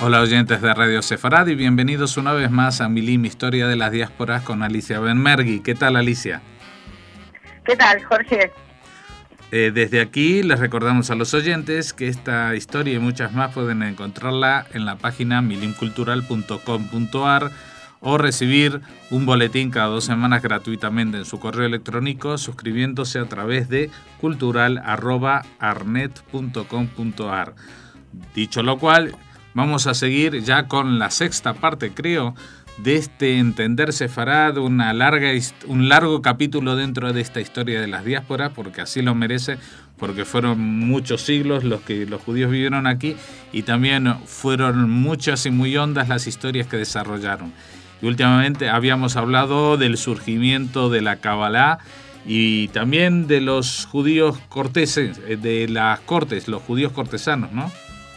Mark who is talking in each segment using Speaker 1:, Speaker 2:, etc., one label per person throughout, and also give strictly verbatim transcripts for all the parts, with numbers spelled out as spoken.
Speaker 1: Hola oyentes de Radio Sefarad y bienvenidos una vez más a Milim, Historia de las Diásporas con Alicia Benmergui. ¿Qué tal, Alicia?
Speaker 2: ¿Qué tal, Jorge?
Speaker 1: Eh, desde aquí les recordamos a los oyentes que esta historia y muchas más pueden encontrarla en la página milim cultural punto com punto a r o recibir un boletín cada dos semanas gratuitamente en su correo electrónico suscribiéndose a través de cultural arroba arnet punto com punto a r. Dicho lo cual, vamos a seguir ya con la sexta parte, creo, de este Entender Sefarad, una larga, un largo capítulo dentro de esta historia de las diásporas, porque así lo merece, porque fueron muchos siglos los que los judíos vivieron aquí y también fueron muchas y muy hondas las historias que desarrollaron. Y últimamente habíamos hablado del surgimiento de la Kabbalah y también de los judíos corteses, de las cortes, los judíos cortesanos, ¿no?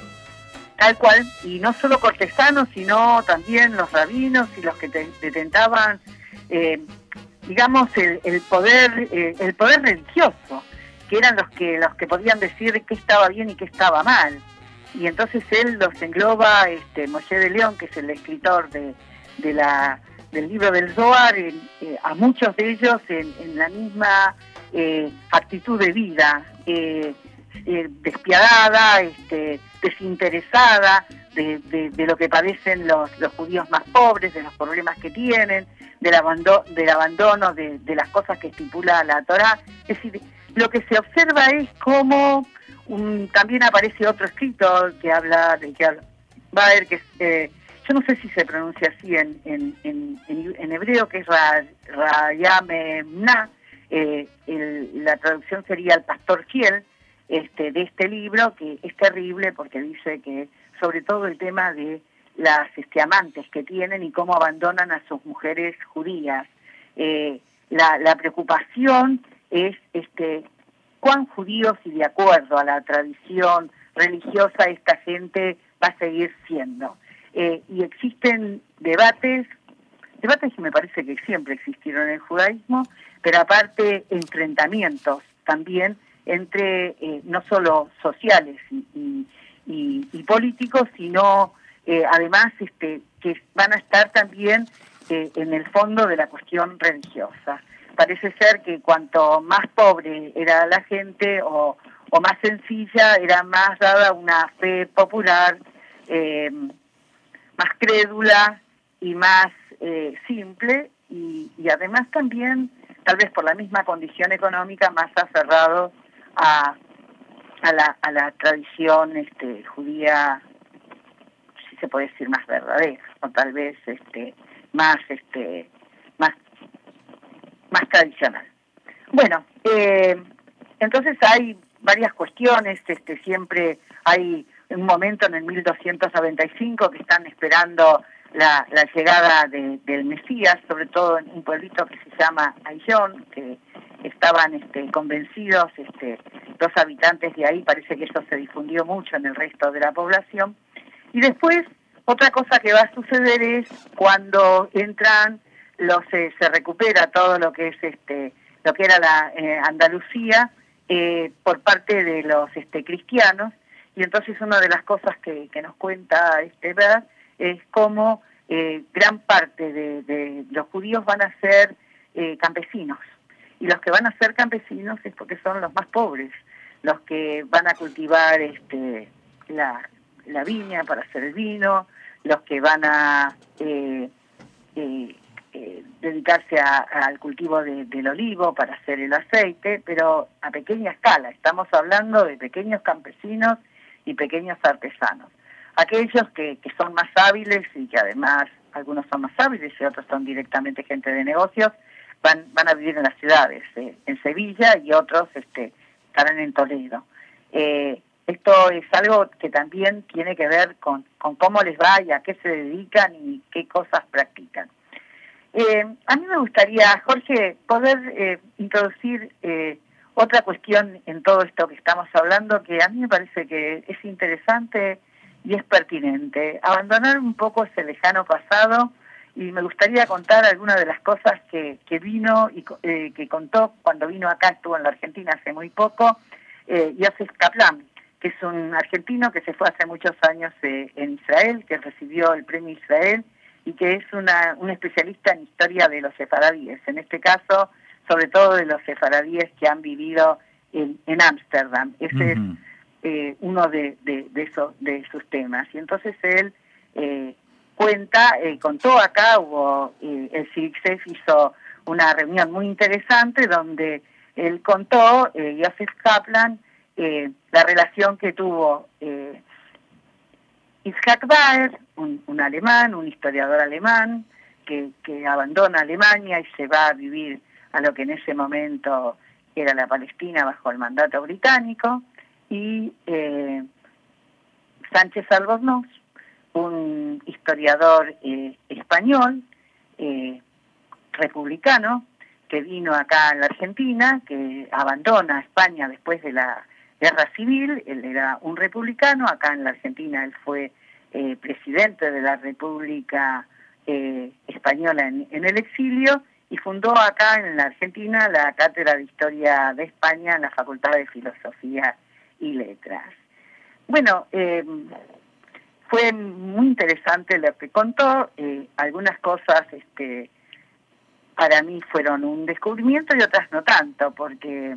Speaker 2: Tal cual, y no solo cortesanos, sino también los rabinos y los que te, detentaban, eh, digamos, el, el poder eh, el poder religioso, que eran los que los que podían decir qué estaba bien y qué estaba mal. Y entonces él los engloba, este, Moshe de León, que es el escritor de, de la del libro del Zohar, en, eh, a muchos de ellos en, en la misma eh, actitud de vida, eh, eh, despiadada, este, desinteresada de, de, de lo que padecen los, los judíos más pobres, de los problemas que tienen, del abandono, del abandono de, de las cosas que estipula la Torá. Es decir, lo que se observa es cómo un, también aparece otro escritor que habla de que habla, va a ver que eh, yo no sé si se pronuncia así en, en, en, en, en hebreo, que es Ra, Rayamemna, eh, el, la traducción sería el pastor fiel. Este, de este libro, que es terrible porque dice que sobre todo el tema de las este, amantes que tienen y cómo abandonan a sus mujeres judías. Eh, la, la preocupación es este, cuán judíos y de acuerdo a la tradición religiosa esta gente va a seguir siendo. Eh, y existen debates, debates que me parece que siempre existieron en el judaísmo, pero aparte enfrentamientos también entre eh, no solo sociales y, y, y, y políticos, sino eh, además este, que van a estar también eh, en el fondo de la cuestión religiosa. Parece ser que cuanto más pobre era la gente o, o más sencilla, era más dada una fe popular, eh, más crédula y más eh, simple, y, y además también, tal vez por la misma condición económica, más aferrado A, a la a la tradición este, judía, si se puede decir, más verdadera, o tal vez este más este más más tradicional. Bueno, eh, entonces hay varias cuestiones, este siempre hay un momento en el mil doscientos noventa y cinco que están esperando la, la llegada de, del Mesías, sobre todo en un pueblito que se llama Ayllón, que estaban este, convencidos este, los habitantes de ahí, parece que eso se difundió mucho en el resto de la población. Y después, otra cosa que va a suceder es cuando entran, los eh, se recupera todo lo que es este lo que era la eh, Andalucía eh, por parte de los este, cristianos, y entonces una de las cosas que, que nos cuenta este ver es cómo eh, gran parte de, de los judíos van a ser eh, campesinos. Y los que van a ser campesinos es porque son los más pobres, los que van a cultivar este, la, la viña para hacer el vino, los que van a eh, eh, eh, dedicarse a, al cultivo de, del olivo para hacer el aceite, pero a pequeña escala. Estamos hablando de pequeños campesinos y pequeños artesanos. Aquellos que, que son más hábiles y que además algunos son más hábiles y otros son directamente gente de negocios, Van, van a vivir en las ciudades, eh, en Sevilla, y otros este, estarán en Toledo. Eh, esto es algo que también tiene que ver con, con cómo les va y a qué se dedican y qué cosas practican. Eh, a mí me gustaría, Jorge, poder eh, introducir eh, otra cuestión en todo esto que estamos hablando, que a mí me parece que es interesante y es pertinente. Abandonar un poco ese lejano pasado. Y me gustaría contar algunas de las cosas que, que vino y eh, que contó cuando vino acá, estuvo en la Argentina hace muy poco, eh, Yosef Kaplan, que es un argentino que se fue hace muchos años eh, en Israel, que recibió el premio Israel y que es una, un especialista en historia de los sefaradíes, en este caso, sobre todo de los sefaradíes que han vivido en Ámsterdam. Ese uh-huh. es eh, uno de, de, de, esos, de sus temas. Y entonces él eh, cuenta, eh, contó acá, hubo, eh, el C I C S E F hizo una reunión muy interesante donde él contó, eh, Joseph Kaplan, eh, la relación que tuvo eh, Itzhak Baer, un, un alemán, un historiador alemán, que, que abandona Alemania y se va a vivir a lo que en ese momento era la Palestina bajo el mandato británico, y eh, Sánchez Albornoz, un historiador eh, español, eh, republicano, que vino acá en la Argentina, que abandona España después de la Guerra Civil. Él era un republicano, acá en la Argentina él fue eh, presidente de la República eh, Española en, en el exilio, y fundó acá en la Argentina la Cátedra de Historia de España en la Facultad de Filosofía y Letras. Bueno, eh, fue muy interesante lo que contó. Eh, algunas cosas este, para mí fueron un descubrimiento y otras no tanto, porque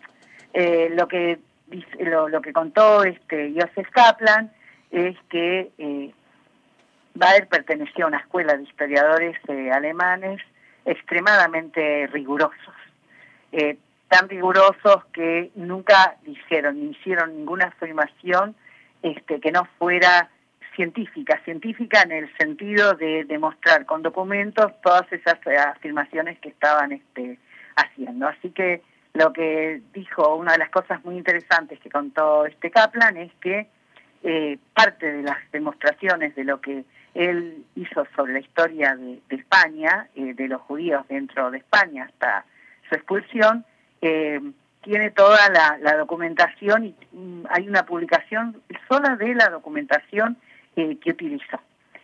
Speaker 2: eh, lo que lo, lo que contó este Joseph Kaplan es que eh, Baer perteneció a una escuela de historiadores eh, alemanes extremadamente rigurosos, eh, tan rigurosos que nunca dijeron ni hicieron ninguna afirmación este, que no fuera científica, científica en el sentido de demostrar con documentos todas esas afirmaciones que estaban este, haciendo. Así que lo que dijo, una de las cosas muy interesantes que contó este Kaplan es que eh, parte de las demostraciones de lo que él hizo sobre la historia de, de España, eh, de los judíos dentro de España hasta su expulsión, eh, tiene toda la, la documentación y um, hay una publicación sola de la documentación eh, que utilizó.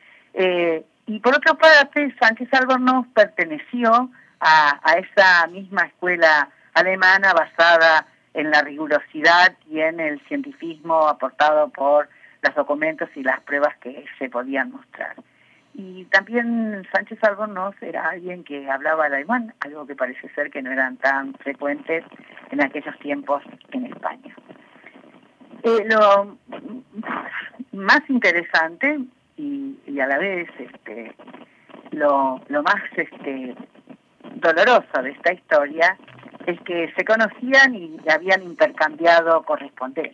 Speaker 2: Eh, y por otra parte, Sánchez Albornoz perteneció a, a esa misma escuela alemana basada en la rigurosidad y en el cientifismo aportado por los documentos y las pruebas que se podían mostrar. Y también Sánchez Albornoz era alguien que hablaba alemán, algo que parece ser que no eran tan frecuentes en aquellos tiempos en España. Eh, lo más interesante y, y a la vez este, lo, lo más este, doloroso de esta historia es que se conocían y habían intercambiado correspondencia.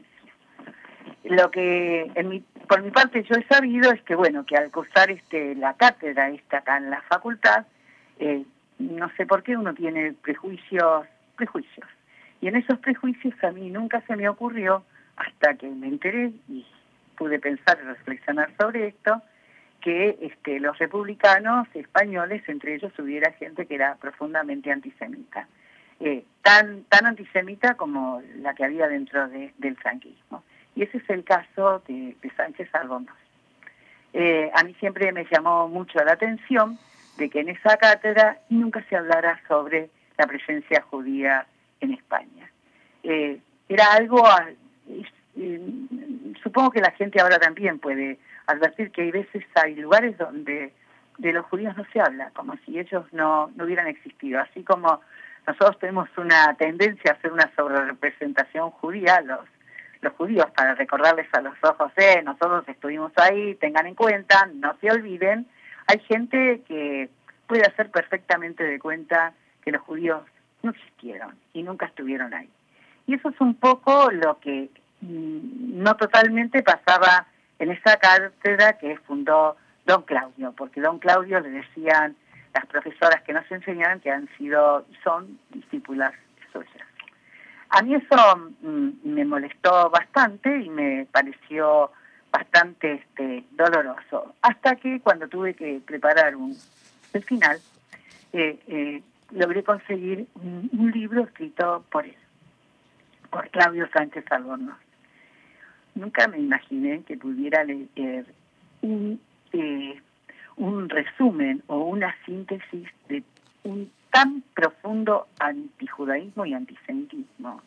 Speaker 2: Lo que en mi, por mi parte yo he sabido es que bueno que al cursar este la cátedra esta acá en la facultad, eh, no sé por qué uno tiene prejuicios, prejuicios. Y en esos prejuicios a mí nunca se me ocurrió, hasta que me enteré y pude pensar y reflexionar sobre esto, que este, los republicanos españoles, entre ellos hubiera gente que era profundamente antisemita. Eh, tan, tan antisemita como la que había dentro de, del franquismo. Y ese es el caso de, de Sánchez Albornoz. Eh, a mí siempre me llamó mucho la atención de que en esa cátedra nunca se hablara sobre la presencia judía en España. Eh, era algo, eh, supongo que la gente ahora también puede advertir que hay veces, hay lugares donde de los judíos no se habla, como si ellos no, no hubieran existido, así como nosotros tenemos una tendencia a hacer una sobrerepresentación judía, los, los judíos, para recordarles a los ojos, eh, nosotros estuvimos ahí, tengan en cuenta, no se olviden. Hay gente que puede hacer perfectamente de cuenta que los judíos no existieron y nunca estuvieron ahí. Y eso es un poco lo que mmm, no totalmente pasaba en esa cátedra que fundó don Claudio, porque don Claudio le decían las profesoras que nos enseñaban que han sido y son discípulas suyas. A mí eso mmm, me molestó bastante y me pareció bastante este, doloroso, hasta que cuando tuve que preparar un, el final, eh, eh, logré conseguir un, un libro escrito por él, por Claudio Sánchez Albornoz. Nunca me imaginé que pudiera leer un... Eh, un resumen o una síntesis de un tan profundo antijudaísmo y antisemitismo.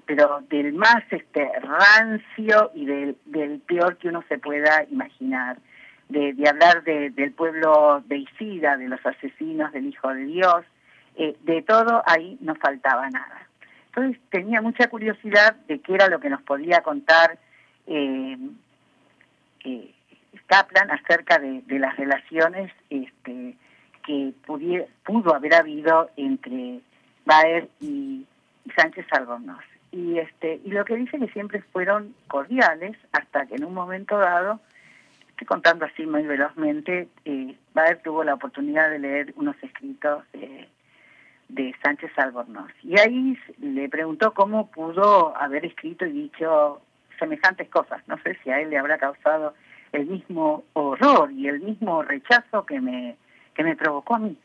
Speaker 2: pero del más este rancio y del, del peor que uno se pueda imaginar, de, de hablar de, del pueblo de Isida, de los asesinos del Hijo de Dios, eh, de todo ahí no faltaba nada. Entonces tenía mucha curiosidad de qué era lo que nos podía contar eh, eh, Kaplan acerca de, de las relaciones este, que pudiera, pudo haber habido entre Baer y, y Sánchez Albornoz. Y, este, y lo que dice que siempre fueron cordiales, hasta que en un momento dado, estoy contando así muy velozmente, eh, Baer tuvo la oportunidad de leer unos escritos de, de Sánchez Albornoz. Y ahí le preguntó cómo pudo haber escrito y dicho semejantes cosas. No sé si a él le habrá causado el mismo horror y el mismo rechazo que me, que me provocó a mí.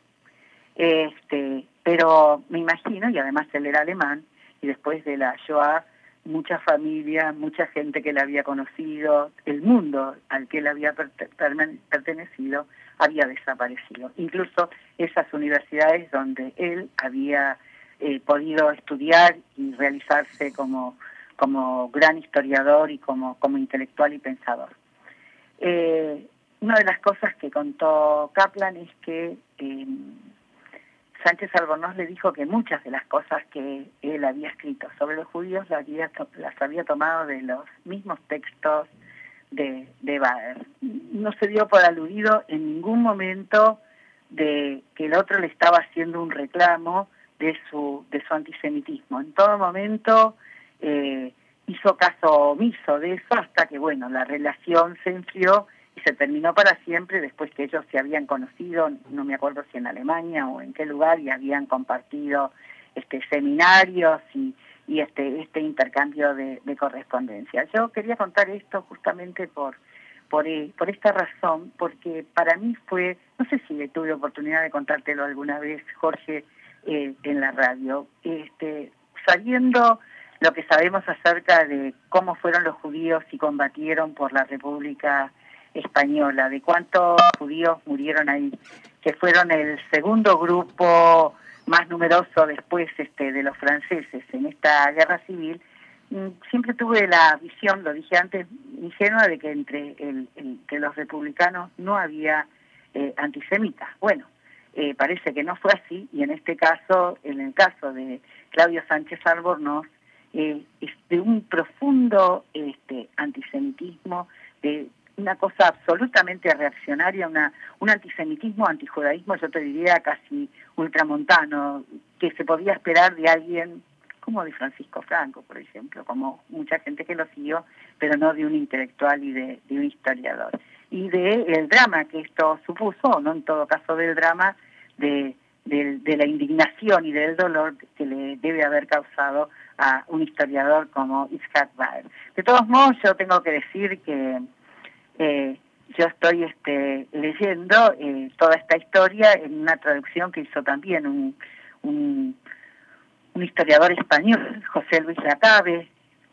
Speaker 2: Este, pero me imagino, y además él era alemán, y después de la Shoah, mucha familia, mucha gente que él había conocido, el mundo al que él había pertenecido, había desaparecido. Incluso esas universidades donde él había eh, podido estudiar y realizarse como, como gran historiador y como, como intelectual y pensador. Eh, una de las cosas que contó Kaplan es que eh, Sánchez Albornoz le dijo que muchas de las cosas que él había escrito sobre los judíos las había, las había tomado de los mismos textos de, de Baer. No se dio por aludido en ningún momento de que el otro le estaba haciendo un reclamo de su, de su antisemitismo. En todo momento eh, hizo caso omiso de eso hasta que, bueno, la relación se enfrió y se terminó para siempre después que ellos se habían conocido, no me acuerdo si en Alemania o en qué lugar, y habían compartido este seminarios y, y este este intercambio de, de correspondencia. Yo quería contar esto justamente por, por, por esta razón, porque para mí fue, no sé si tuve oportunidad de contártelo alguna vez, Jorge, eh, en la radio, este, sabiendo lo que sabemos acerca de cómo fueron los judíos y combatieron por la República Española, de cuántos judíos murieron ahí, que fueron el segundo grupo más numeroso después este, de los franceses en esta guerra civil. Siempre tuve la visión, lo dije antes, ingenua de que entre, el, entre los republicanos no había eh, antisemitas. Bueno, eh, parece que no fue así, y en este caso, en el caso de Claudio Sánchez Albornoz, eh, es de un profundo este, antisemitismo, de una cosa absolutamente reaccionaria, una, un antisemitismo, antijudaísmo, yo te diría casi ultramontano, que se podía esperar de alguien como de Francisco Franco, por ejemplo, como mucha gente que lo siguió, pero no de un intelectual y de, de un historiador. Y de el drama que esto supuso, no en todo caso del drama, de, de, de la indignación y del dolor que le debe haber causado a un historiador como Itzhak Baer. De todos modos, yo tengo que decir que Eh, yo estoy este, leyendo eh, toda esta historia en una traducción que hizo también un, un, un historiador español, José Luis Lacabe.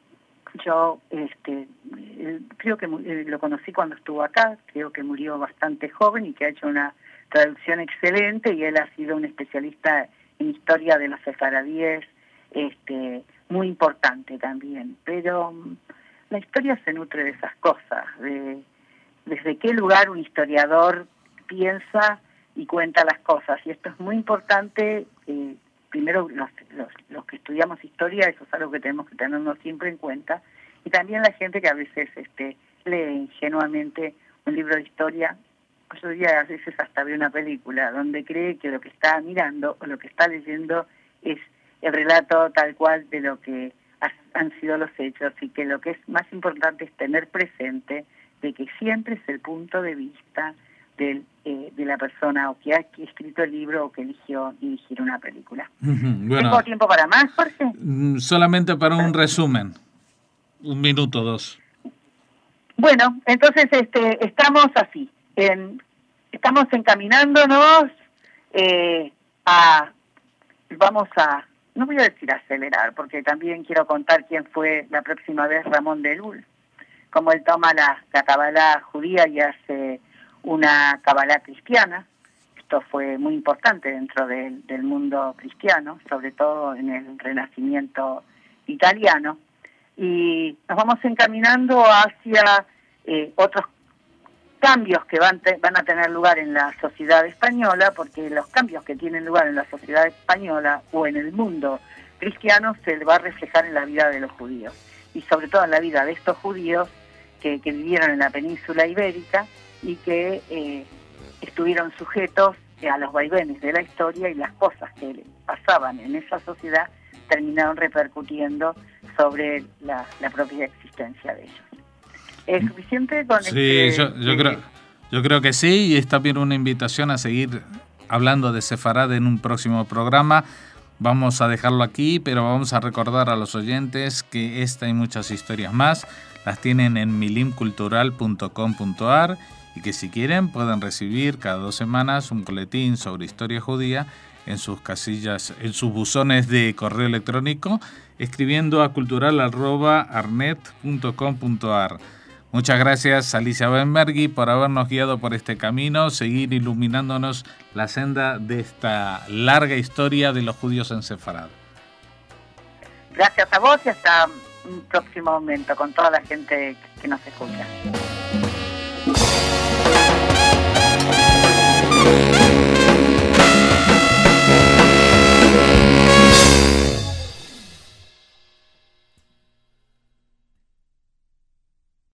Speaker 2: Yo este, eh, creo que eh, lo conocí cuando estuvo acá, creo que murió bastante joven y que ha hecho una traducción excelente, y él ha sido un especialista en historia de los sefaradíes, este, muy importante también. Pero um, la historia se nutre de esas cosas, de desde qué lugar un historiador piensa y cuenta las cosas. Y esto es muy importante, eh, primero los, los, los que estudiamos historia, eso es algo que tenemos que tenernos siempre en cuenta, y también la gente que a veces este, lee ingenuamente un libro de historia, yo diría a veces hasta ve una película, donde cree que lo que está mirando o lo que está leyendo es el relato tal cual de lo que han sido los hechos, y que lo que es más importante es tener presente de que siempre es el punto de vista del, eh, de la persona o que ha escrito el libro o que eligió dirigir una película. Uh-huh. Bueno, ¿tengo tiempo para más, Jorge?
Speaker 1: Solamente para un resumen, un minuto, dos.
Speaker 2: Bueno, entonces este, estamos así, en, estamos encaminándonos eh, a, vamos a, no voy a decir acelerar, porque también quiero contar quién fue la próxima vez Ramón de Lul, como él toma la, la cabalá judía y hace una cabalá cristiana. Esto fue muy importante dentro del, del mundo cristiano, sobre todo en el Renacimiento italiano, y nos vamos encaminando hacia eh, otros cambios que van, te, van a tener lugar en la sociedad española, porque los cambios que tienen lugar en la sociedad española o en el mundo cristiano se va a reflejar en la vida de los judíos, y sobre todo en la vida de estos judíos que, que vivieron en la península ibérica y que eh, estuvieron sujetos a los vaivenes de la historia, y las cosas que pasaban en esa sociedad terminaron repercutiendo sobre la, la propia existencia de ellos. ¿Es suficiente con
Speaker 1: sí,
Speaker 2: este?
Speaker 1: yo, yo, eh, creo, yo creo que sí, y es también una invitación a seguir hablando de Sefarad en un próximo programa. Vamos a dejarlo aquí, pero vamos a recordar a los oyentes que esta y muchas historias más las tienen en milim cultural punto com punto a r, y que si quieren pueden recibir cada dos semanas un boletín sobre historia judía en sus casillas, en sus buzones de correo electrónico, escribiendo a cultural arroba arnet punto com punto a r. Muchas gracias, Alicia Weinberg, por habernos guiado por este camino, seguir iluminándonos la senda de esta larga historia de los judíos en Sefarad.
Speaker 2: Gracias a vos y hasta un próximo momento con toda la gente que nos escucha.